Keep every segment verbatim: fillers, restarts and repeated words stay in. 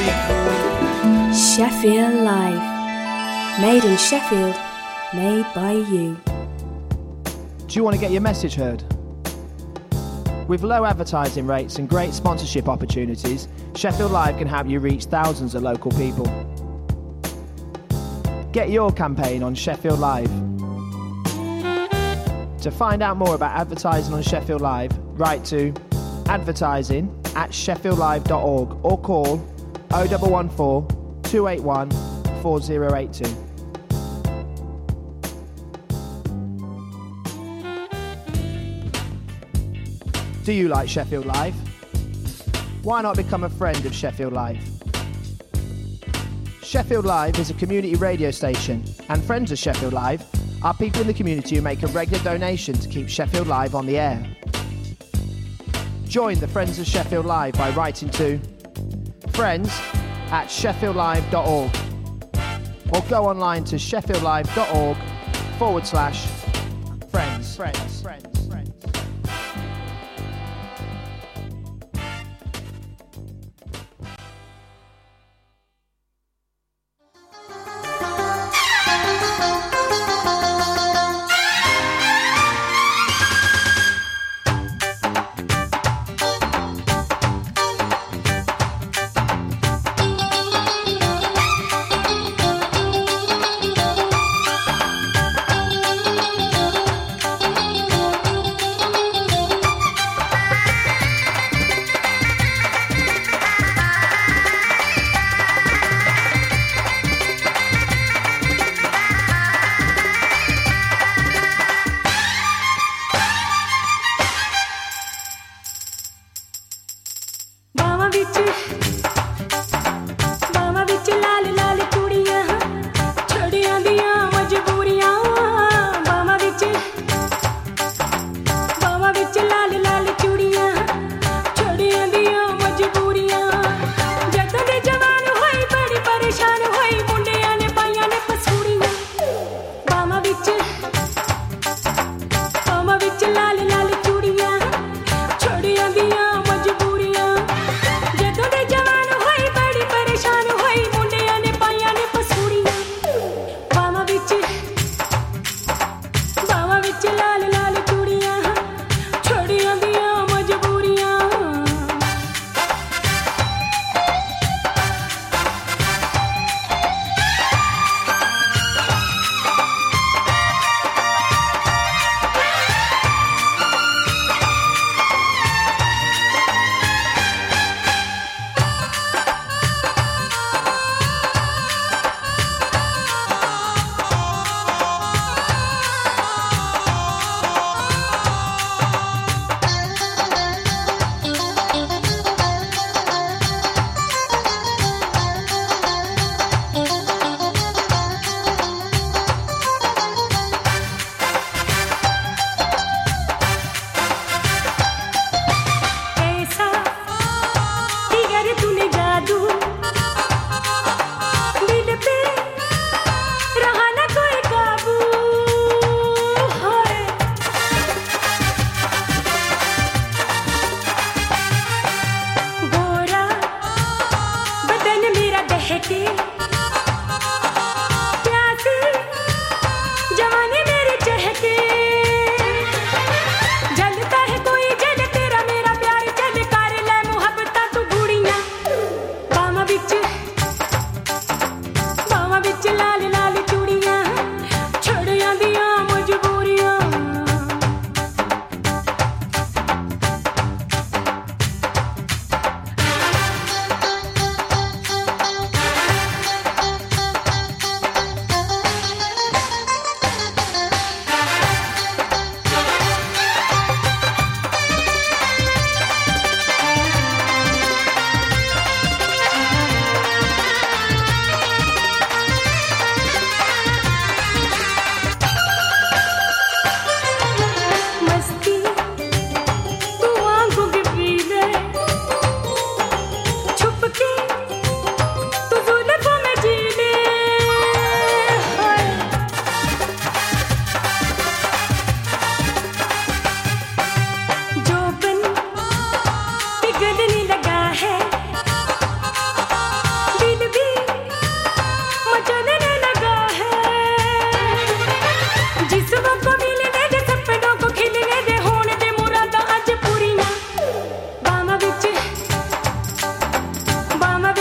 Sheffield Live. Made in Sheffield, made by you. Do you want to get your message heard? With low advertising rates and great sponsorship opportunities, Sheffield Live can help you reach thousands of local people. Get your campaign on Sheffield Live. To find out more about advertising on Sheffield Live, write to advertising at sheffield live dot org or call oh one one four, two eight one, four oh eight two. Do you like Sheffield Live? Why not become a friend of Sheffield Live? Sheffield Live is a community radio station, and friends of Sheffield Live are people in the community who make a regular donation to keep Sheffield Live on the air. Join the Friends of Sheffield Live by writing to friends at sheffield live dot org or go online to sheffield live dot org forward slash friends. Friends. Friends.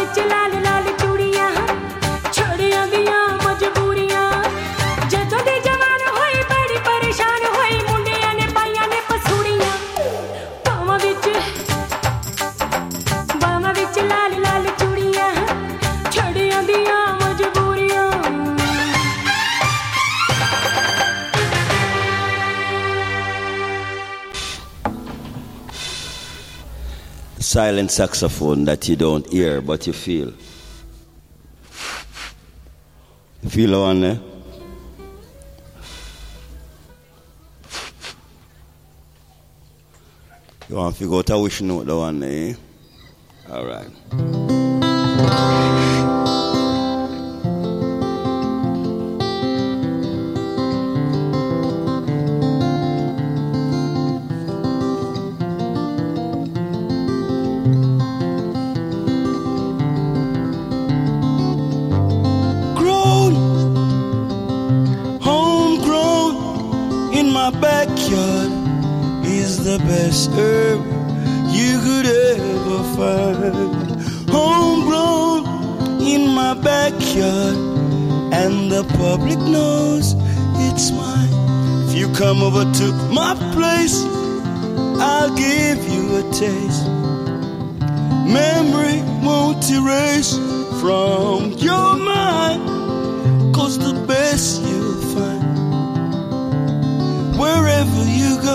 ਵਿੱਚ ਲਾਲ ਲਾਲ ਚੂੜੀਆਂ ਛੋੜਿਆਂ ਦੀਆਂ ਮਜਬੂਰੀਆਂ ਜਦੋਂ ਦੀ ਜਵਾਨ ਹੋਈ ਬੜੀ ਪਰੇਸ਼ਾਨ ਹੋਈ ਮੁੰਡਿਆਂ ਨੇ ਪਾਈਆਂ ਨੇ ਪਸੂੜੀਆਂ ਬਾਹਾਂ ਵਿੱਚ ਬਾਹਾਂ ਵਿੱਚ ਲਾਲ ਲਾਲ ਚੂੜੀਆਂ ਛੋੜਿਆਂ ਦੀਆਂ ਮਜਬੂਰੀਆਂ Silent saxophone that you don't hear but you feel. You feel the one there? You want to figure out how we should know the one there, eh? All right. Backyard is the best herb you could ever find. Homegrown in my backyard, and the public knows it's mine. If you come over to my place, I'll give you a taste. Memory won't erase from your mind, 'cause the best you'll find wherever you go.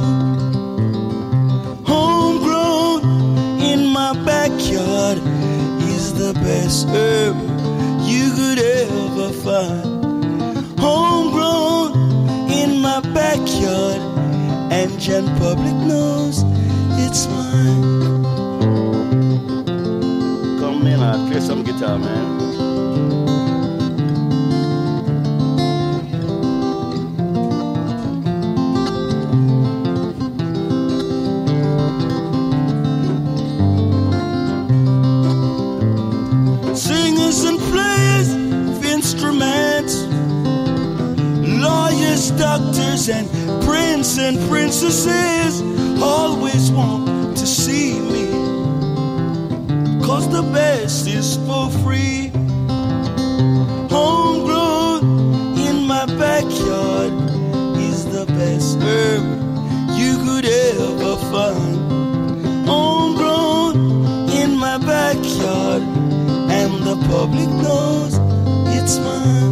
Homegrown in my backyard is the best herb you could ever find. Homegrown in my backyard, and Jan Public knows it's mine. Come in, I'll play some guitar, man. Doctors and prince and princesses always want to see me, 'cause the best is for free. Homegrown in my backyard is the best herb you could ever find. Homegrown in my backyard, and the public knows it's mine.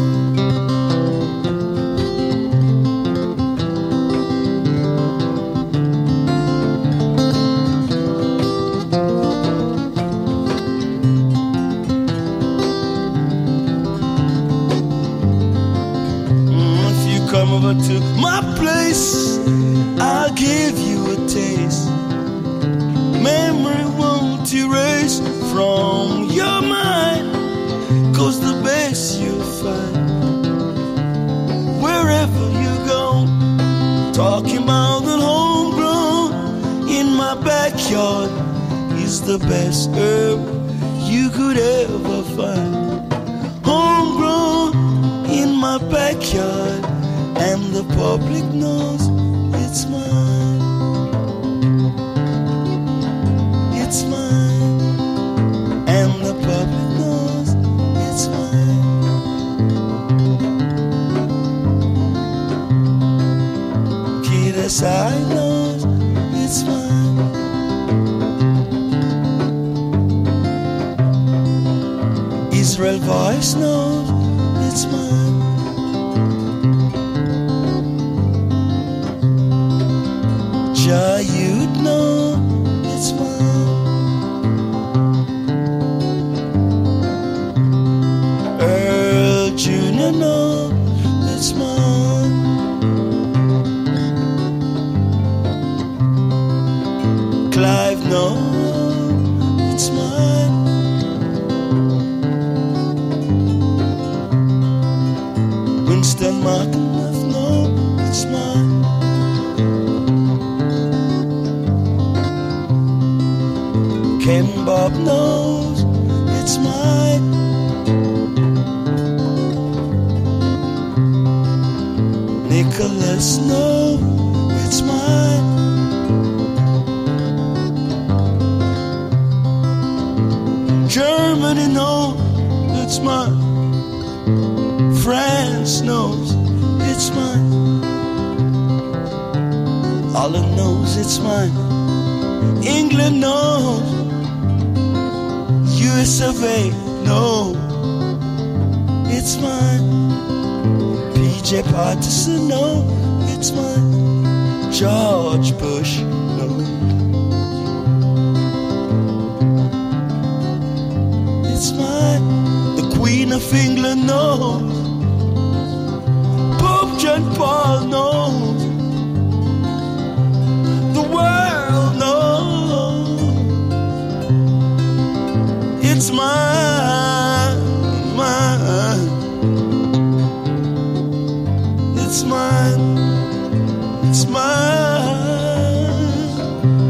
Over to my place, I'll give you a taste. Memory won't erase from your mind, 'cause the best you'll find wherever you go. Talking about the homegrown in my backyard is the best herb you could ever find. Homegrown in my backyard, and the public knows it's mine. It's mine, and the public knows it's mine. Kid S I knows it's mine. Israel Voice knows it's mine. Ja, you'd know it's mine. Earl Junior know it's mine. Clive know it's mine. Winston Martin know it's mine. Ken Bob knows it's mine. Nicholas knows it's mine. Germany knows it's mine. France knows it's mine. Holland knows it's mine. England knows. U S of A knows it's mine. P J Patterson knows it's mine. George Bush knows it's mine. The Queen of England knows. Pope John Paul knows. The world knows it's mine, mine. It's mine, it's mine.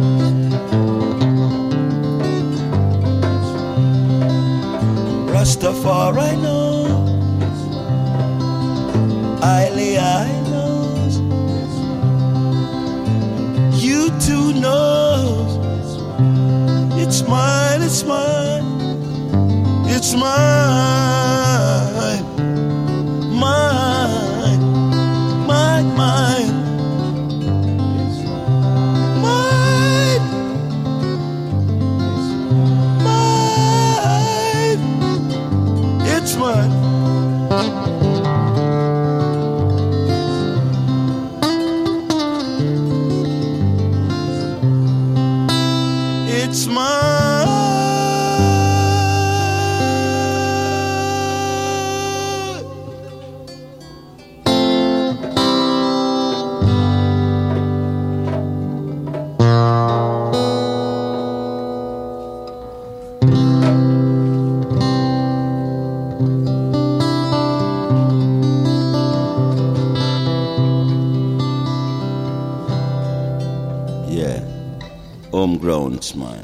Rastafari knows. Iley I knows. You too knows. It's mine, it's mine. It's mine. Mine. Mine, mine. Mine. Mine. It's mine. It's mine. Yeah, homegrown, it's mine.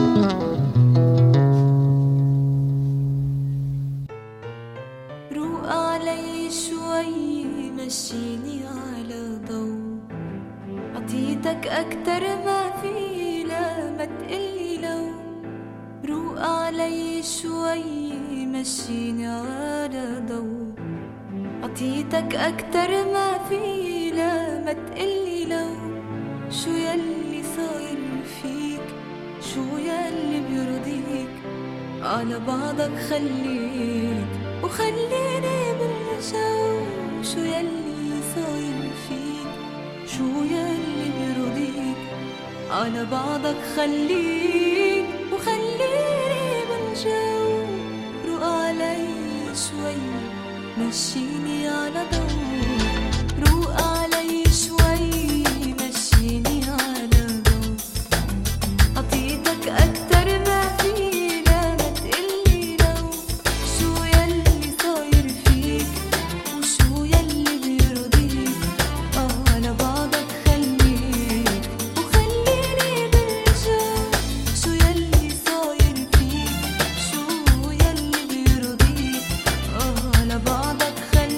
روق علي شوي مشيني على ضوء عطيتك أكتر ما في لا ما تقلي لو روق علي شوي مشيني على ضوء عطيتك أكتر ما في لا ما تقلي لو شو يلي صاير فيك شو يلي بيرضيك على بعضك خليك وخليني بالجو شو يلي صاير فيك شو يلي بيرضيك على بعضك خليك وخليني بالجو روق علي شوي مشيني على ضوء روق علي شوي مشيني على ضوء عطيتك أكتر ما في لا ما تقلي لو شو يلي صاير فيك وشو يلي بيرضيك على بعضك خليك وخليني بالجو شو يلي صاير فيك شو يلي بيرضيك على بعضك خليك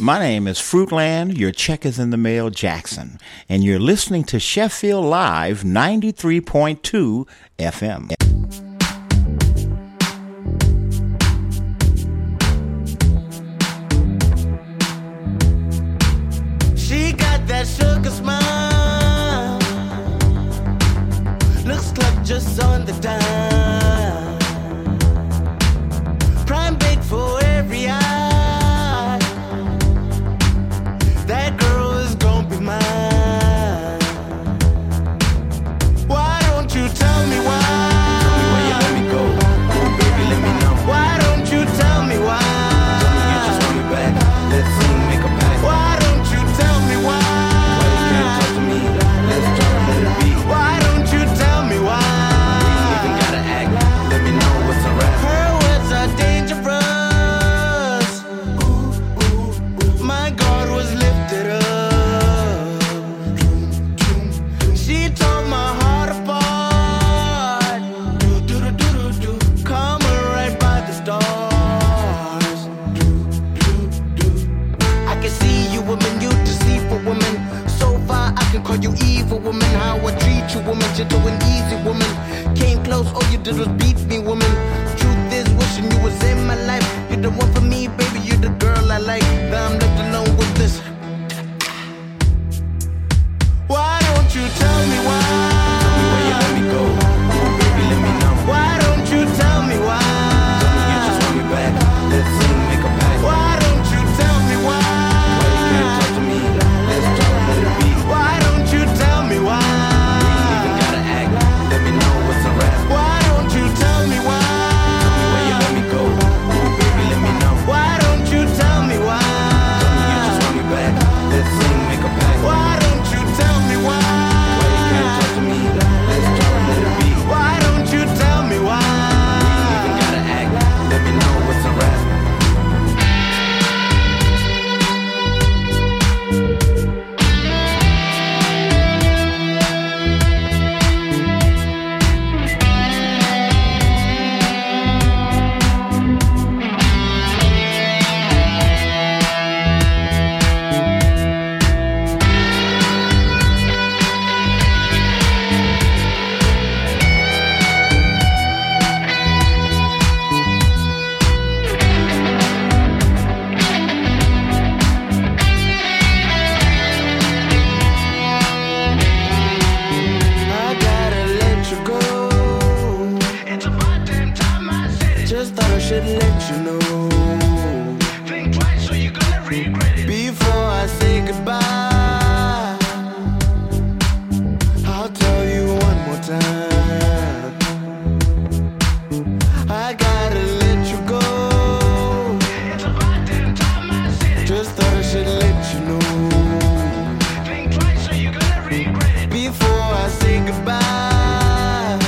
My name is Fruitland. Your check is in the mail, Jackson. And you're listening to Sheffield Live ninety-three point two F M. She got that sugar smile. Looks like just on the dime. Prime bait for every eye. That girl is gonna be mine. Why don't you tell me why? Tell me why you let me go. Baby, let me know. Why don't you tell me why? Tell me you just want me back. Let's sing, make a pact. Why don't you tell me why? Why you can't talk to me? Let's talk, let it be. Why don't you tell me why? We ain't even gotta act. Let me know what's a rap. Her words are dangerous. Ooh, ooh, ooh. My guard was lifted up. She tore my heart apart. Do, do, do, do, do, do. Coming right by the stars. Do, do, do. I can see you, woman, you deceitful woman. So far, I can call you evil woman. How I treat you, woman, gentle and easy woman. Came close, all you did was beat me, woman. Truth is, wishing you was in my life. You're the one for me, baby, you're the girl I like. Now I'm left alone with this. Why don't you tell me why? Tell me why you let me go. Baby, let me know. Why don't you tell me why? Tell me you just want me back. Let's sing, make a pact. Why don't you tell me why? Why you can't talk to me? Let's talk, let it be. Why don't you tell me why? We ain't even gotta act. Let me know what's a rap. Why don't you tell me why? Tell me why you let me go. Baby, let me know. Why don't you tell me why? Tell me you just want me back. Let's sing, make a pact. Why don't you tell me why? Why you can't talk to me? Let's talk, let it be. Why don't you tell me why? We ain't even gotta act. Let me know what's a rap. I gotta let you go. It's about damn time I said it. Just thought I should let you know. Think twice or you're gonna regret it. Before I say goodbye, I'll tell you one more time. I gotta let you go. It's about damn time I said it. Just thought I should let you know. Think twice or you're gonna regret it. Before I say goodbye,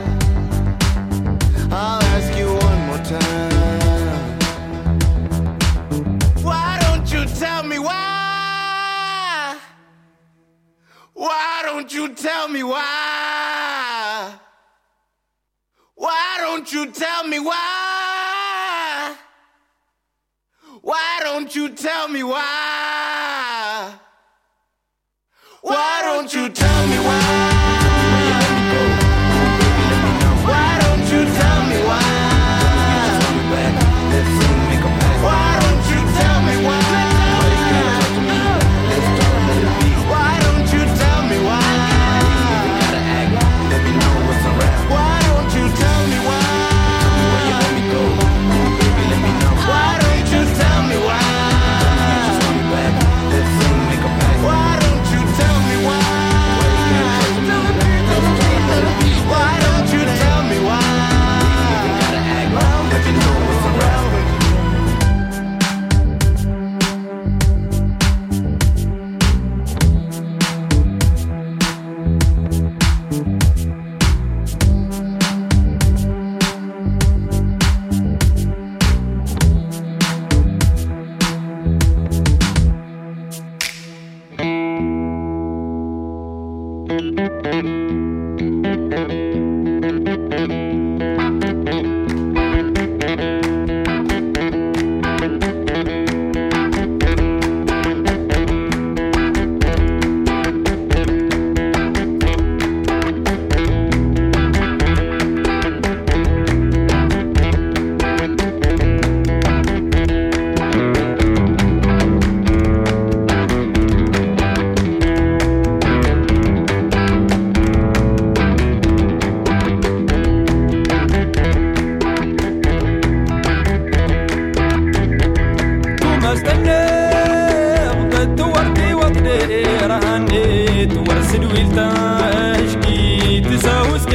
I'll ask you one more time. Why don't you tell me why? Why don't you tell me why? Why don't you tell me why? Why don't you tell me why? Why don't you tell me why? Why don't you tell me why? Let's sing, make a pact. Why don't you tell me why? Why you can't talk to me? Let's talk, let it be. Why don't you tell me why? We ain't even gotta act. Let me know what's a rap. Why don't you tell me why? Tell me why you let me go. Baby, let me know. Why don't you tell me why? Tell me you just want me back. Let's sing, make a pact. Why don't you tell me why? Why you can't talk to me? Let's talk, let it be. Why don't you tell me why? We ain't even gotta act. Let me know what's a rap.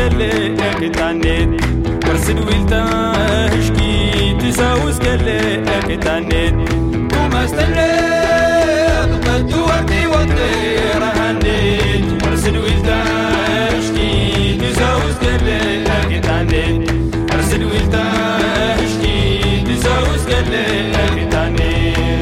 قلي اكتانيت ورسد ويلتا هشكي تساوس قلي اكتانيت وما استنيت قد وقتي وقتي رهنيت ورسد ويلتا هشكي تساوس قلي اكتانيت ورسد ويلتا هشكي تساوس قلي اكتانيت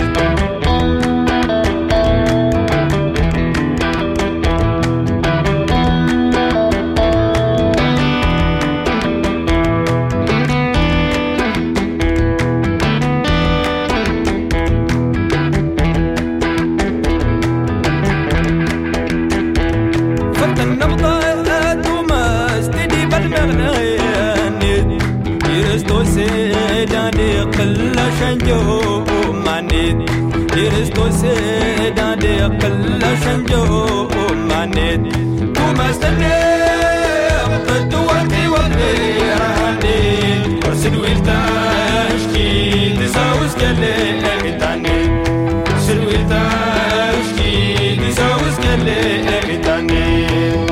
شنجو مانيت يرستو سيدا دي قل شنجو مانيت وما استنيت قد وقتي وقتي رهانيت ورسل ويلتا اشكي تساوس قلي اكتانيت ورسل ويلتا اشكي تساوس قلي اكتانيت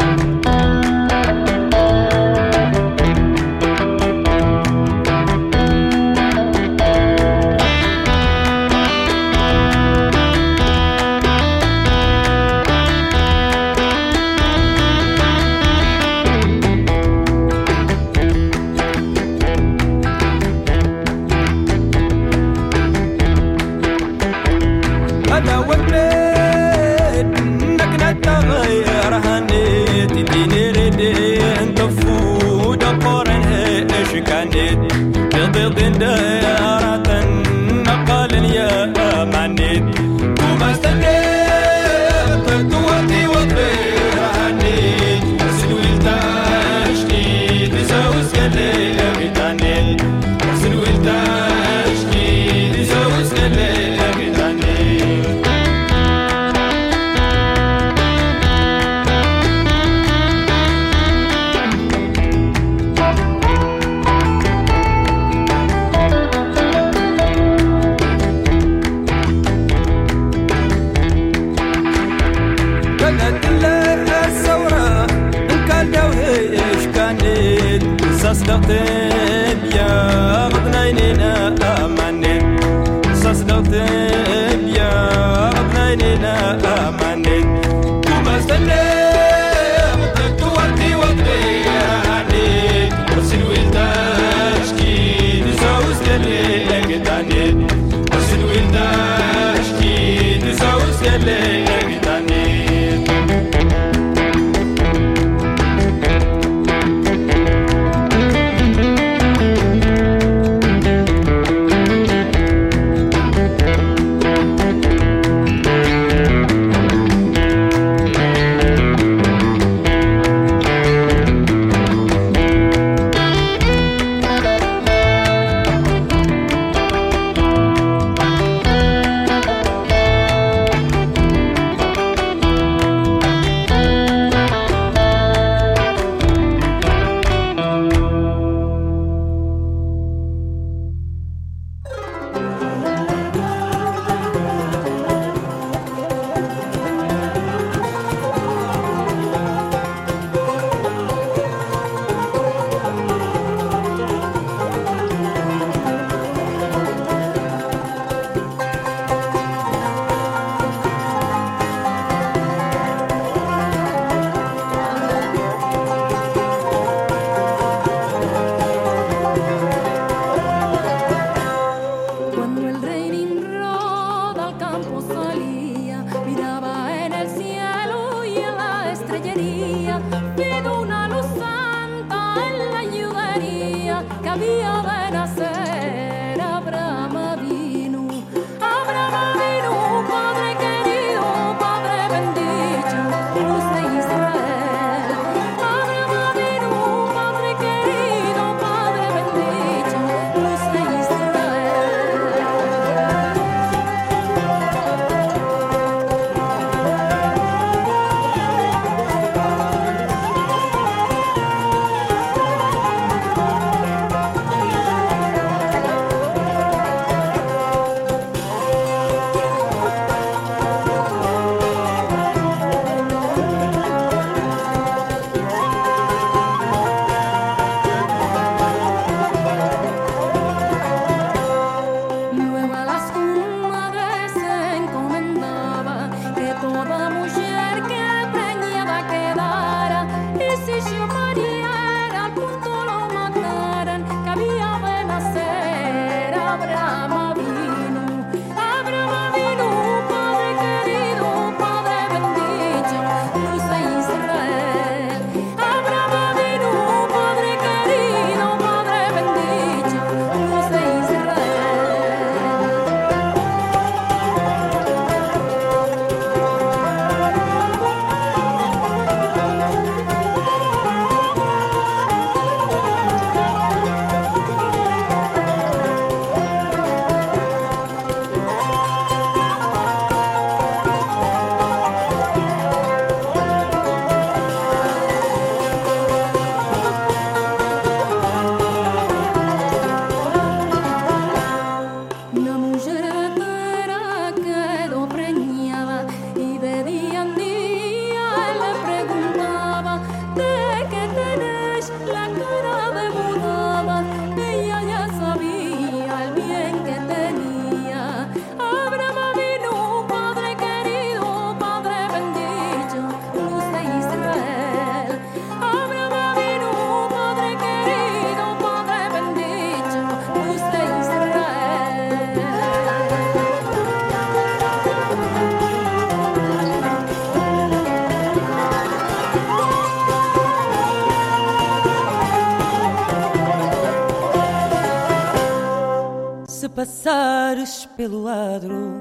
Passares pelo adro,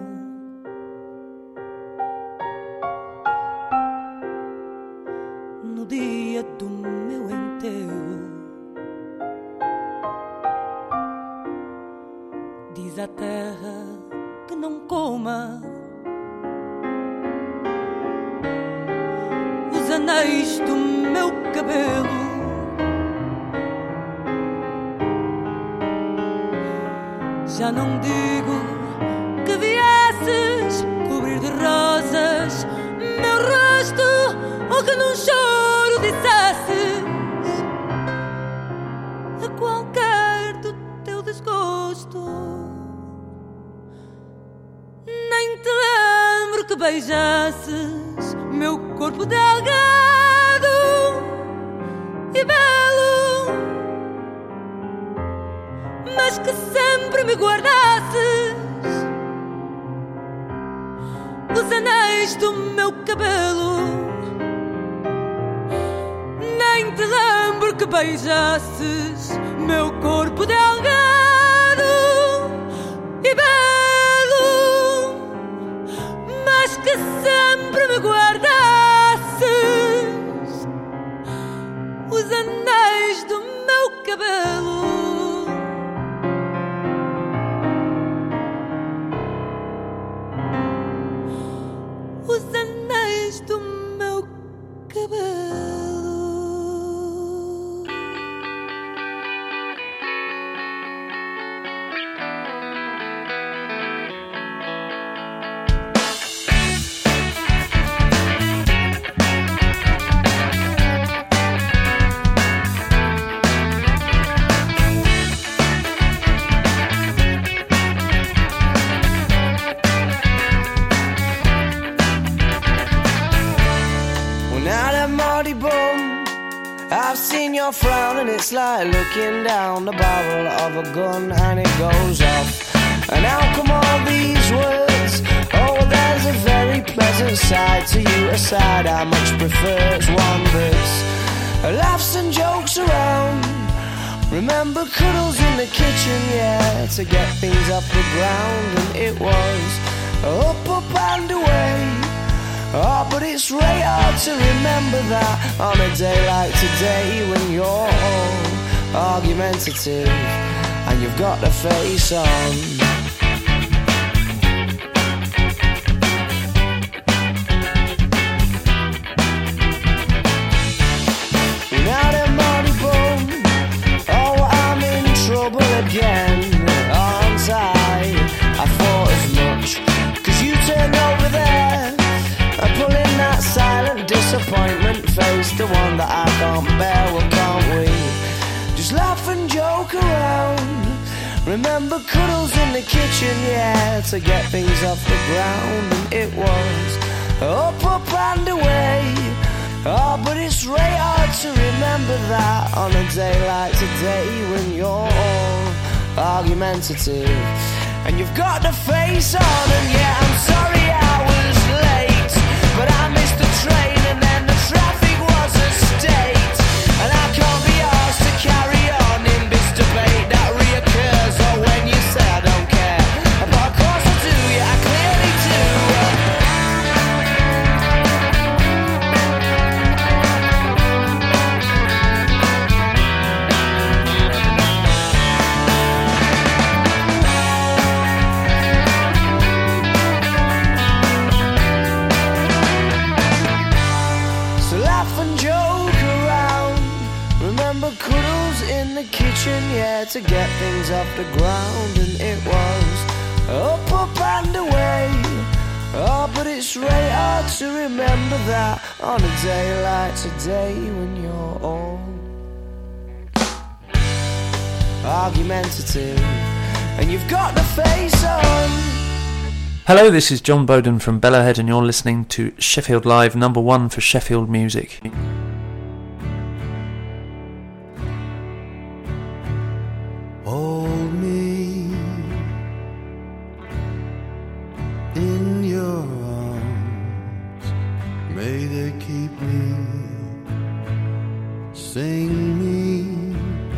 no dia do meu enterro, diz a terra que não coma os anéis do meu cabelo. Já não digo que viesses cobrir de rosas meu rosto, ou que num choro dissesses a qualquer do teu desgosto. Nem te lembro que beijasses meu corpo delgado e belo, mas que sempre me guardasses os anéis do meu cabelo. Nem te lembro que beijasses meu corpo delgado e belo, mas que sempre me guardasses os anéis do meu cabelo. Do meu cabelo. I've seen your frown and it's like looking down the barrel of a gun and it goes off. And how come all these words? Oh, there's a very pleasant side to you, a side I much prefer. It's one that's laughs and jokes around. Remember cuddles in the kitchen, yeah, to get things off the ground. And it was up, up and away. Oh, but it's right hard to remember that on a day like today, when you're all argumentative and you've got the face on. Now the money boom, oh, I'm in trouble again, aren't I? I thought as much, cause you turned over there and pulling that silent disappointment face, the one that I can't bear. Well, can't we just laugh and joke around? Remember cuddles in the kitchen, yeah, to get things off the ground. And it was up, up and away. Oh, but it's really hard to remember that on a day like today when you're all argumentative and you've got the face on. And yeah, I'm sorry I was late, but I missed the train and then the traffic was a state, and I can't be asked to carry on in this debate that reoccurs. Or when you say I don't care, but of course I do, yeah, I clearly do. Yeah, to get things off the ground, and it was up, up and away. Oh, but it's really hard to remember that on a day like today when you're all argumentative and you've got the face on. Hello, this is John Bowden from Bellahead, and you're listening to Sheffield Live, number one for Sheffield music. Hold me in your arms, may they keep me, sing me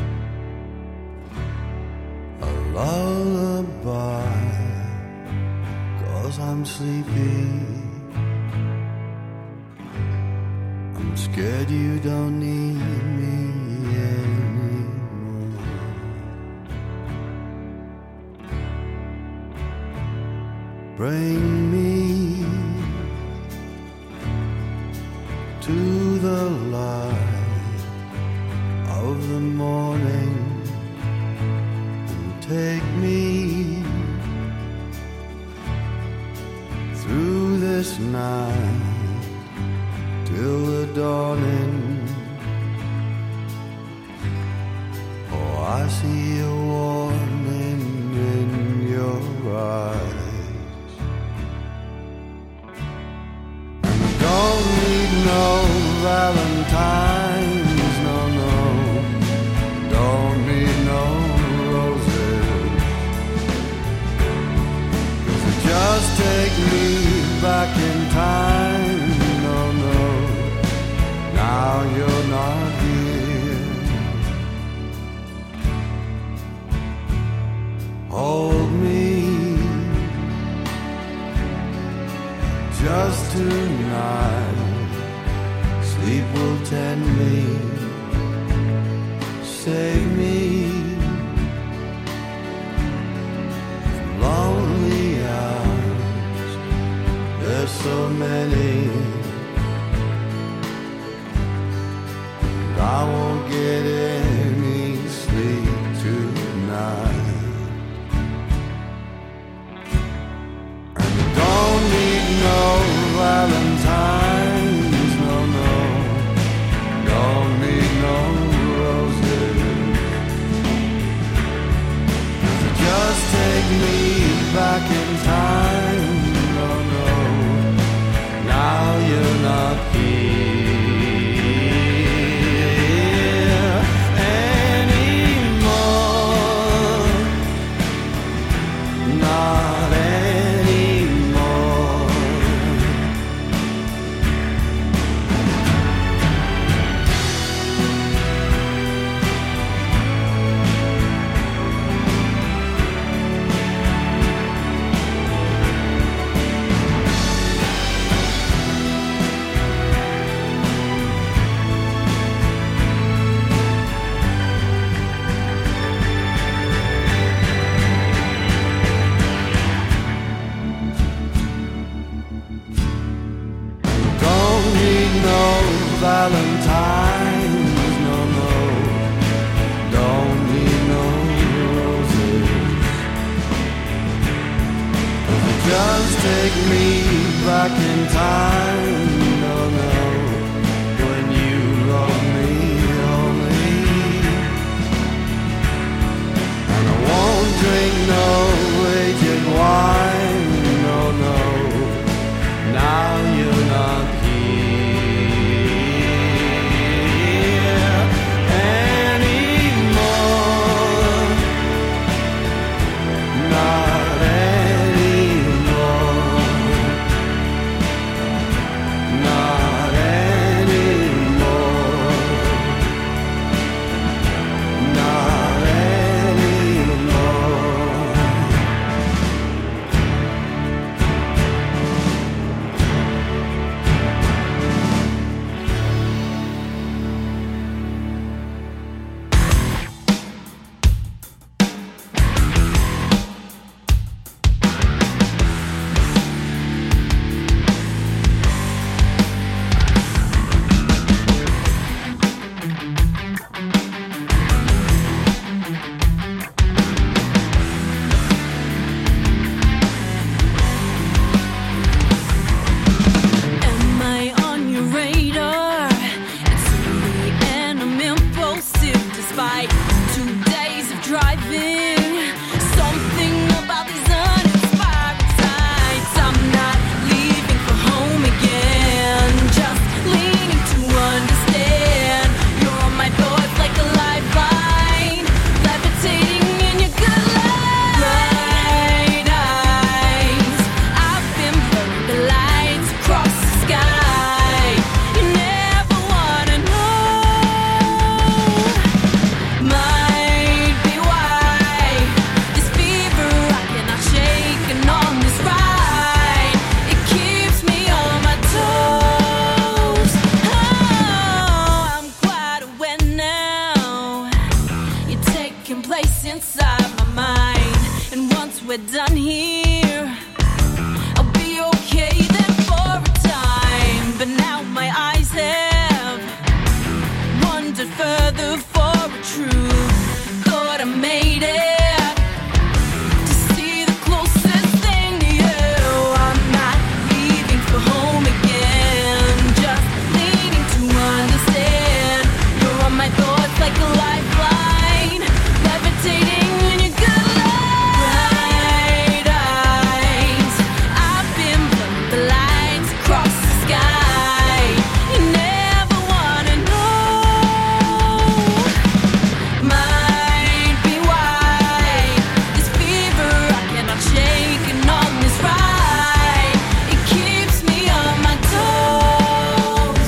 a lullaby, 'cause I'm sleepy, I'm scared you don't need me anymore. Bring me to the light of the morning and take me through this night till the dawning. Oh, I see a warning in your eyes. Don't need no valentines, no, no. Don't need no roses, 'cause it just take me back in time, no, no. Now you're not here. Hold me just tonight, sleep will tend me, save me from lonely hours, there's so many, and I won't get any sleep tonight. And don't need no valentines, no, no. Don't need no roses, just take me back in time, no, no. Now you're not here we're done here, I'll be okay then for a time. But now my eyes have wandered further for a truth. Thought I made it. Like a lifeline, levitating in your good light. Bright eyes, I've been blurred, the lights across the sky. You never wanna know. Might be why this fever I cannot shake, and on this ride it keeps me on my toes.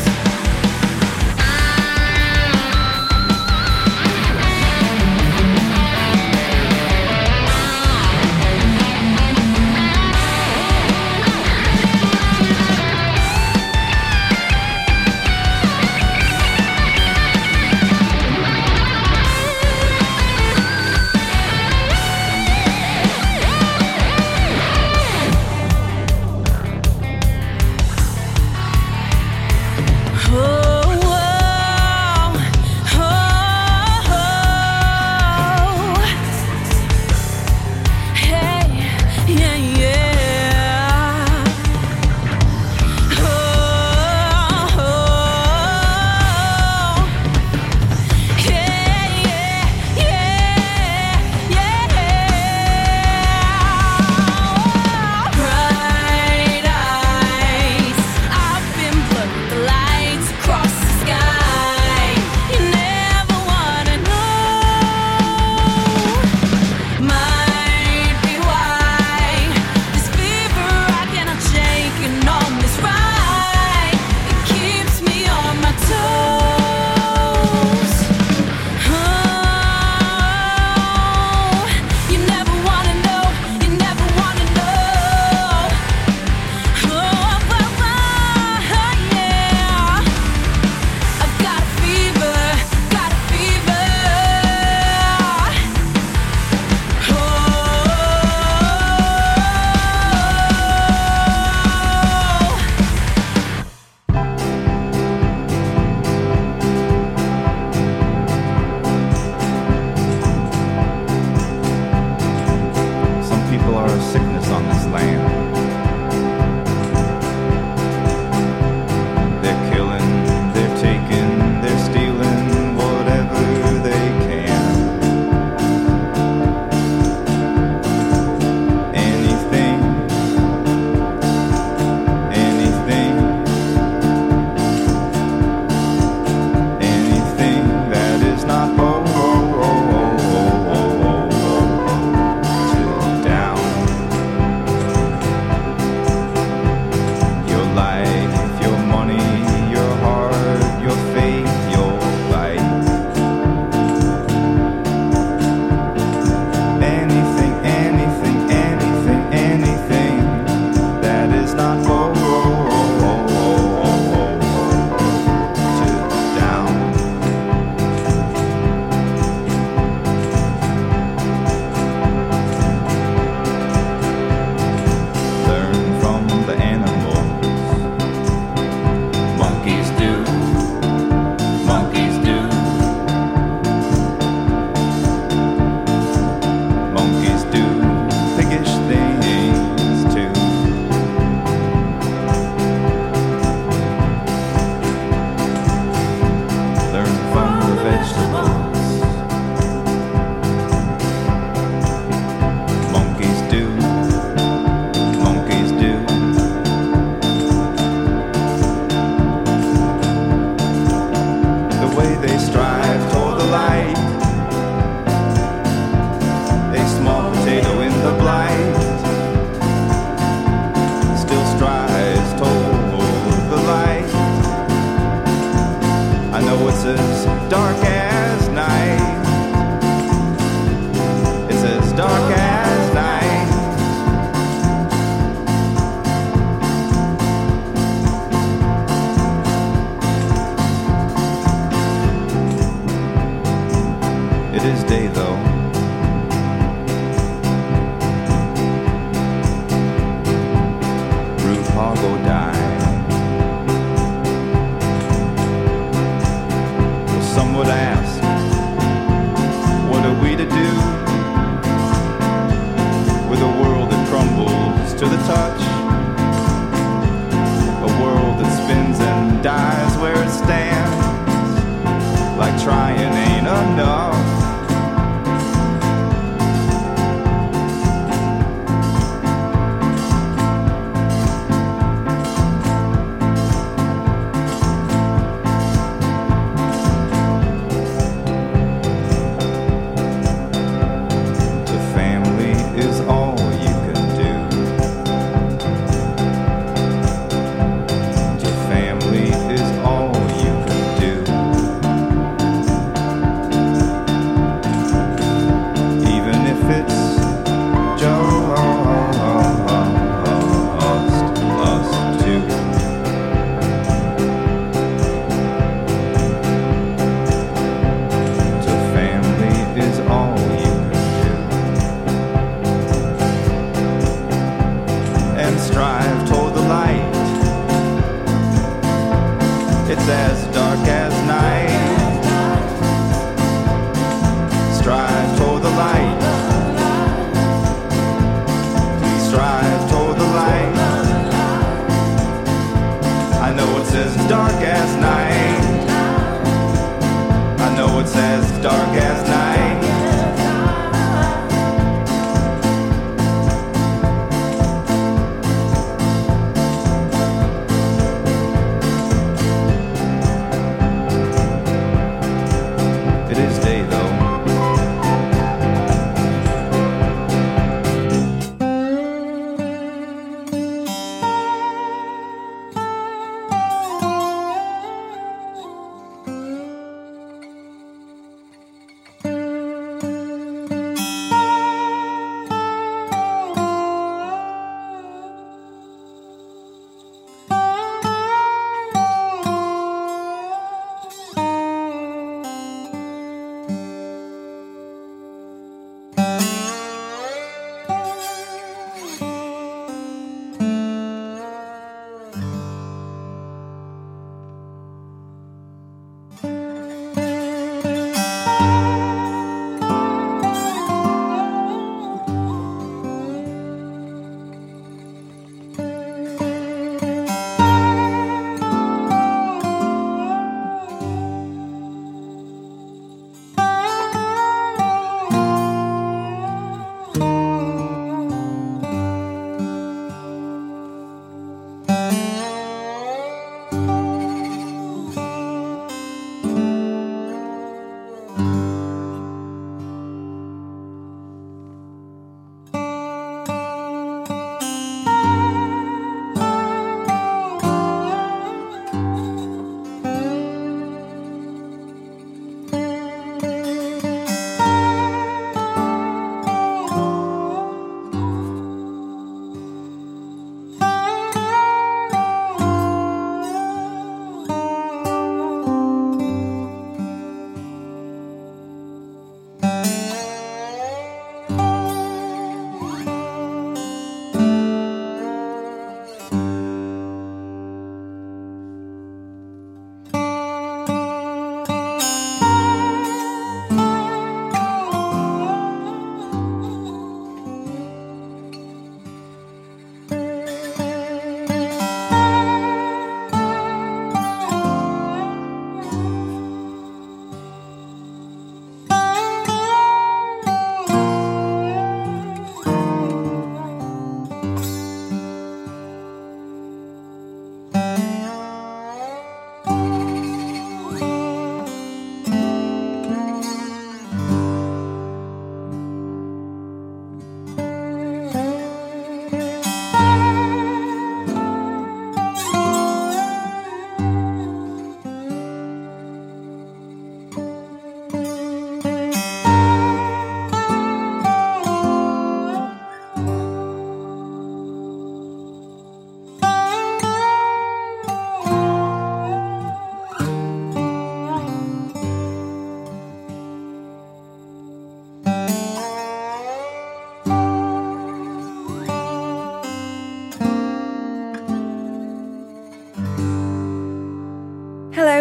It is day though. ask, what are we to do with a world that crumbles to the touch? A world that spins and dies where it stands, like trying ain't enough.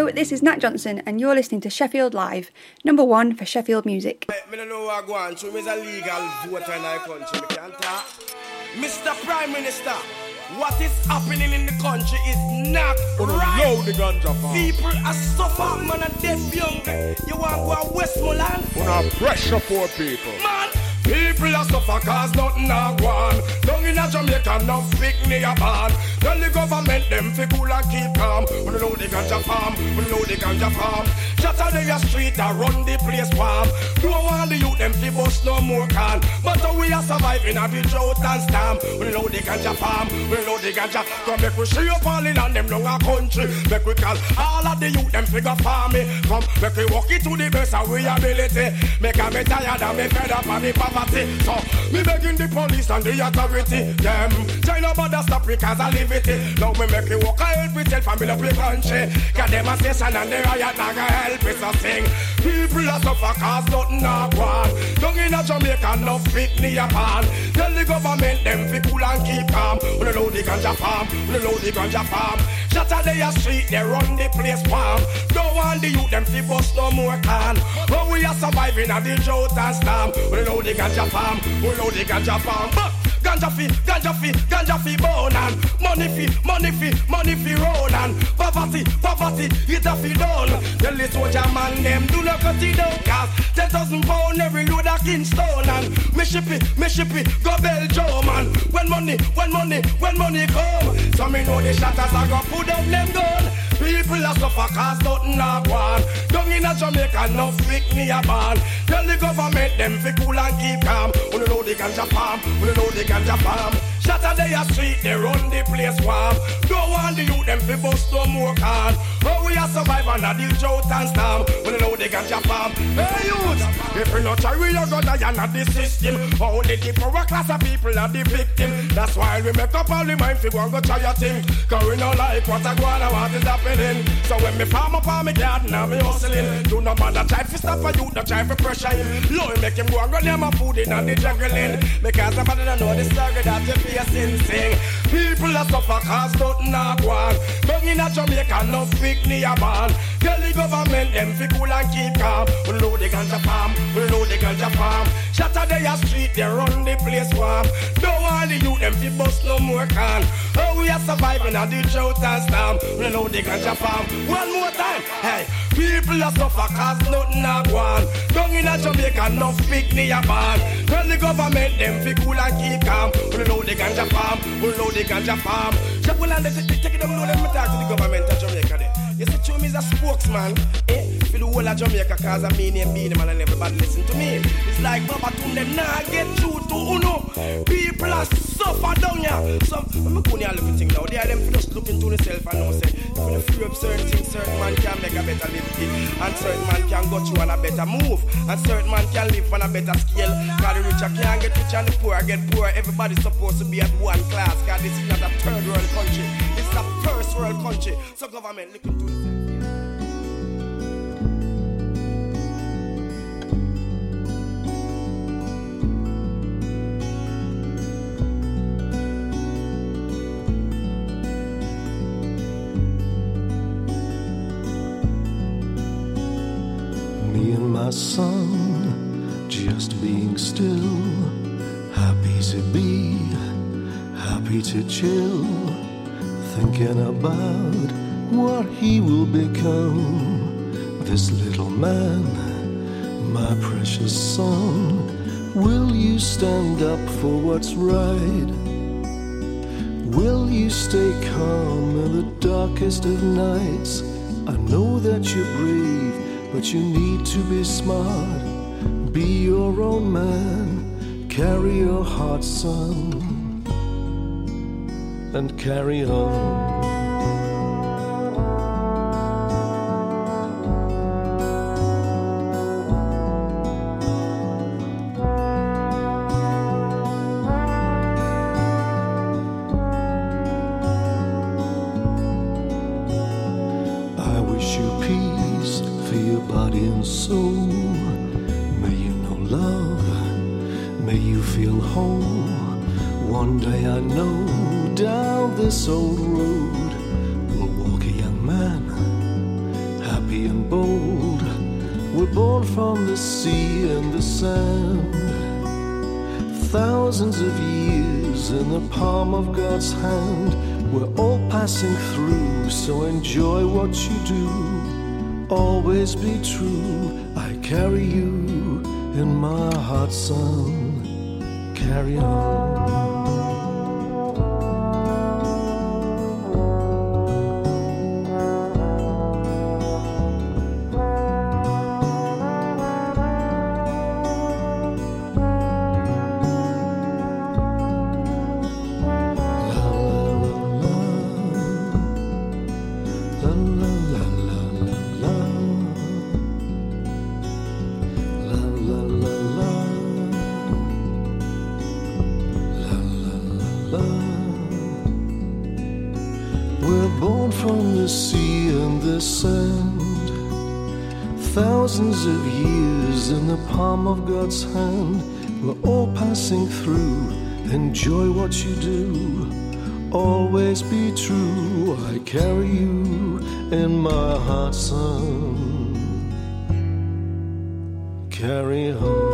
this is Nat Johnson, and you're listening to Sheffield Live, number one for Sheffield music. Me don't know what I go on through. Me is a legal voter in our country. Me can't talk. Mister Prime Minister, what is happening in the country is not right. Know the ganja farm. People are suffering, man, and deaf young. You want to go to Westmoreland? Wanna pressure poor people. Man, people are suffer cause nothing are gone. Down in a Jamaica, no pick me a ban. Tell the government them fi cool and keep calm. We know the ganja farm, we know the ganja farm. Shatter the street and run the place warm. Don't want the youth them fi bust no more can. But how we are surviving a the drought and storm. We know the ganja farm, we know the ganja. Come make we see up all in and them long a country. Make we call all of the youth them figure farming. Come make we walk it to the best of we ability. Make a me tired and me fed up and me poverty. So me begging the police and the authority. Them China bother stop because I live it. Now me make it walk a help itself and build up the country. Cause them a station and the riot not gonna help us a sing. People are suffer cause nothing a gone. Down in a Jamaica no fit me a pan. Tell the government them fi cool and keep calm. We don't know the ganja farm, we don't know the ganja farm. Shatter the street, they run the place warm. Don't want the youth them fi bust no more can. But we are surviving at the drought and storm. We don't know the ganja farm, we know the ganja farm. But ganja fi, ganja fi, ganja fi bone and money fi, money fi, money fi road and poverty, poverty, it a fi done. Tell the soldier man them do not cut it down cause ten thousand pound every load a Kingston and me ship it, me ship it, go Belgium and when money, when money, when money come, so me know the shatters are gonna put up them gun. People are suffer cause nothing a gone. Down in a Jamaica no pick me a ban. Tell the government them fi cool and keep calm. We know the ganja farm, we know the ganja farm. Shatter the street, they run the place warm. Don't want the youth them fi bust no more can. Oh, we are surviving at the drought and storm. We know the ganja farm. Hey youth, if we not try, we are gonna die at the system. Only the poor class of people are the victim. That's why we make up all the mind fi go and go try your thing. Cause we don't like what I go on and what is happening. So when me farm up on me garden and me hustling, do no matter try fi stop for youth, no try fi pressure him. Lord, make him go and run him a food in and the juggling. Because somebody don't know the struggle that you feel. Sing. People are suffer cause nothing a go on. Down in a Jamaica no pick me a ban. Tell the government them fi cool and keep calm. We know the ganja farm, we know the ganja farm. Shatter the street, they run the place warm. Don't want the youth them fi bust no more can. Oh, we are surviving at the drought and storm. We know the ganja farm. One more time, hey. People are suffer cause nothing a go on. Down in a Jamaica no pick me a ban. Tell the government them fi cool and keep calm. We know the ganja farm, we know the ganja farm. Shabul and they take it down, know them talk to the government of Jamaica there. You see, Chum is a spokesman, eh? For the whole of Jamaica, cause I'm mean and being man and everybody listen to me. It's like Baba Tune, them nah get through to Uno. People are suffer down here. So, I'm going to look at things now. They are them just looking to themselves and know, say, if you free up certain things, certain man can make a better living. And certain man can go through on a better move. And certain man can live on a better scale. Cause the richer can't get rich and the poor get poor. Everybody's supposed to be at one class. Cause this is not a third world country. It's a first world country. So government looking to itself. Me and my son just being still, happy to be, happy to chill, thinking about what he will become. This little man, my precious son, will you stand up for what's right? Will you stay calm in the darkest of nights? I know that you're brave, but you need to be smart. Be your own man, carry your heart, son, and carry on. I wish you peace for your body and soul. May you know love, may you feel whole. One day I know down this old road will walk a young man, free and bold. We're born from the sea and the sand. Thousands of years in the palm of God's hand. We're all passing through, so enjoy what you do. Always be true. I carry you in my heart, son. Carry on. Thousands of years in the palm of God's hand. We're all passing through. Enjoy what you do. Always be true. I carry you in my heart, son. Carry on.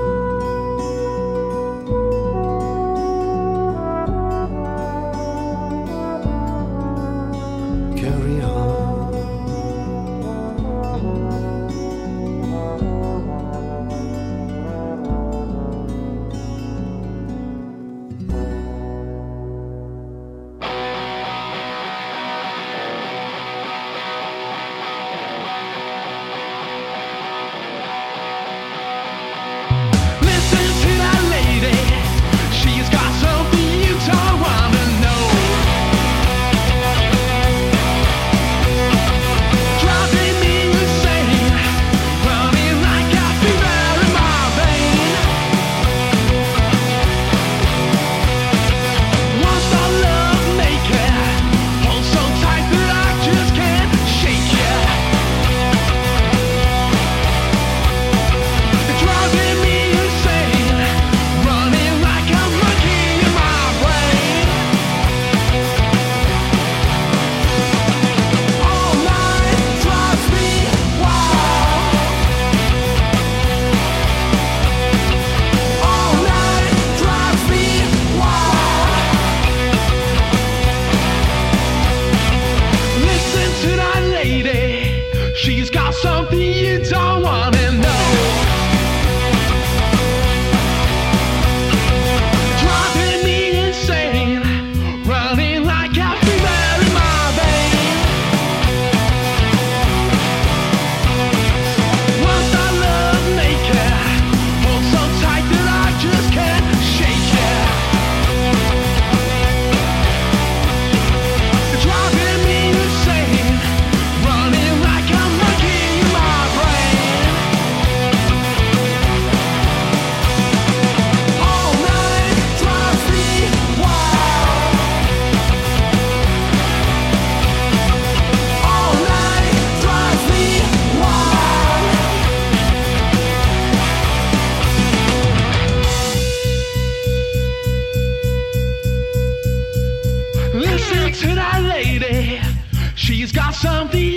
Listen to that lady. She's got something